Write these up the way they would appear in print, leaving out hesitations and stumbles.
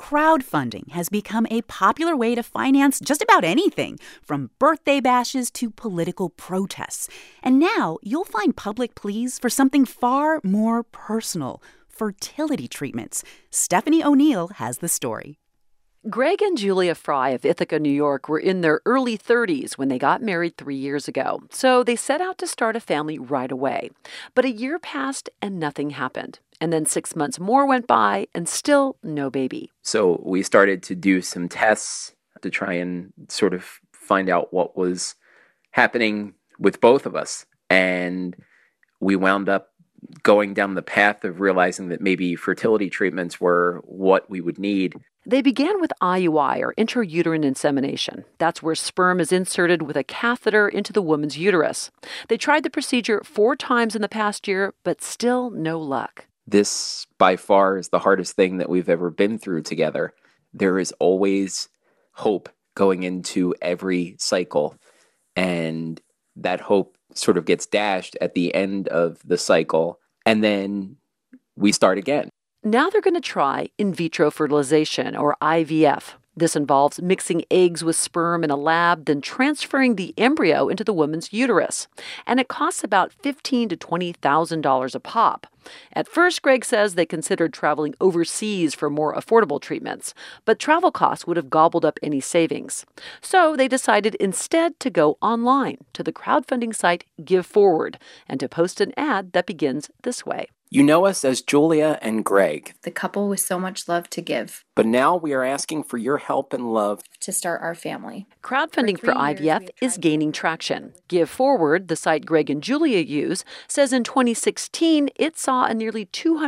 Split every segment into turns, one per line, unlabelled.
crowdfunding has become a popular way to finance just about anything, from birthday bashes to political protests. And now you'll find public pleas for something far more personal: fertility treatments. Stephanie O'Neill has the story.
Greg and Julia Fry of Ithaca, New York, were in their early 30s when they got married 3 years ago. So they set out to start a family right away. But a year passed and nothing happened. And then 6 months more went by and still no baby.
So we started to do some tests to try and sort of find out what was happening with both of us. And we wound up going down the path of realizing that maybe fertility treatments were what we would need.
They began with IUI, or intrauterine insemination. That's where sperm is inserted with a catheter into the woman's uterus. They tried the procedure 4 times in the past year, but still no luck.
This, by far, is the hardest thing that we've ever been through together. There is always hope going into every cycle, and that hope sort of gets dashed at the end of the cycle, and then we start again.
Now they're going to try in vitro fertilization, or IVF. This involves mixing eggs with sperm in a lab, then transferring the embryo into the woman's uterus. And it costs about $15,000 to $20,000 a pop. At first, Greg says they considered traveling overseas for more affordable treatments, but travel costs would have gobbled up any savings. So they decided instead to go online to the crowdfunding site GiveForward and to post an ad that begins this way.
You know us as Julia and Greg,
the couple with so much love to give.
But now we are asking for your help and love
to start our family.
Crowdfunding for IVF is gaining traction. GiveForward, the site Greg and Julia use, says in 2016 it saw a nearly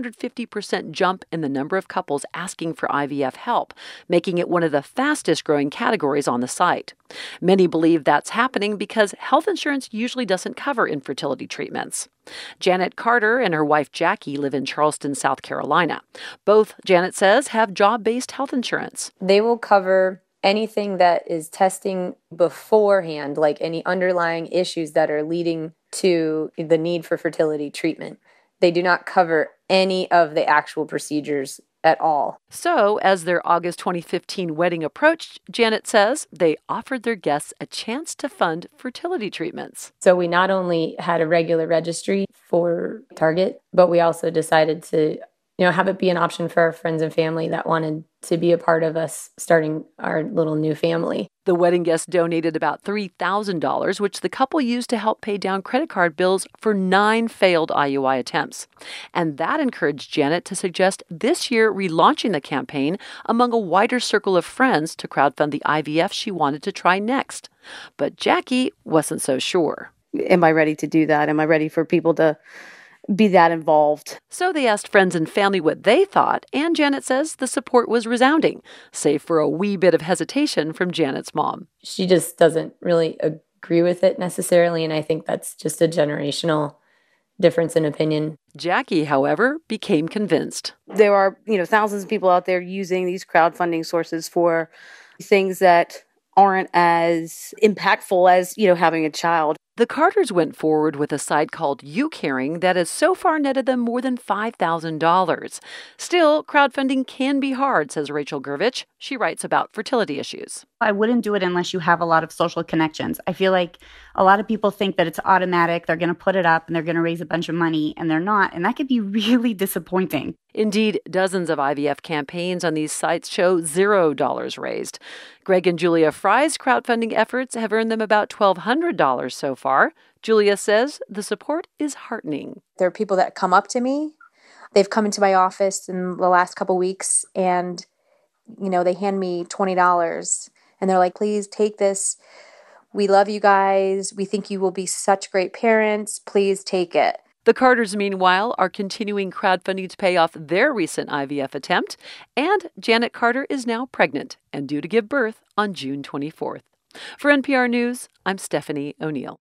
250% jump in the number of couples asking for IVF help, making it one of the fastest growing categories on the site. Many believe that's happening because health insurance usually doesn't cover infertility treatments. Janet Carter and her wife Jackie live in Charleston, South Carolina. Both, Janet says, have job-based health insurance.
They will cover anything that is testing beforehand, like any underlying issues that are leading to the need for fertility treatment. They do not cover any of the actual procedures at all.
So, as their August 2015 wedding approached, Janet says they offered their guests a chance to fund fertility treatments.
So we not only had a regular registry for Target, but we also decided to have it be an option for our friends and family that wanted to be a part of us starting our little new family.
The wedding guests donated about $3,000, which the couple used to help pay down credit card bills for 9 failed IUI attempts. And that encouraged Janet to suggest this year relaunching the campaign among a wider circle of friends to crowdfund the IVF she wanted to try next. But Jackie wasn't so sure.
Am I ready to do that? Am I ready for people to be that involved?
So they asked friends and family what they thought, and Janet says the support was resounding, save for a wee bit of hesitation from Janet's mom.
She just doesn't really agree with it necessarily, and I think that's just a generational difference in opinion.
Jackie, however, became convinced.
There are, thousands of people out there using these crowdfunding sources for things that aren't as impactful as, having a child.
The Carters went forward with a site called YouCaring that has so far netted them more than $5,000. Still, crowdfunding can be hard, says Rachel Gervich. She writes about fertility issues.
I wouldn't do it unless you have a lot of social connections. I feel like a lot of people think that it's automatic. They're going to put it up and they're going to raise a bunch of money, and they're not. And that could be really disappointing.
Indeed, dozens of IVF campaigns on these sites show $0 raised. Greg and Julia Fry's crowdfunding efforts have earned them about $1,200 so far. Julia says the support is heartening.
There are people that come up to me. They've come into my office in the last couple weeks and, they hand me $20 and they're like, please take this. We love you guys. We think you will be such great parents. Please take it.
The Carters, meanwhile, are continuing crowdfunding to pay off their recent IVF attempt, and Janet Carter is now pregnant and due to give birth on June 24th. For NPR News, I'm Stephanie O'Neill.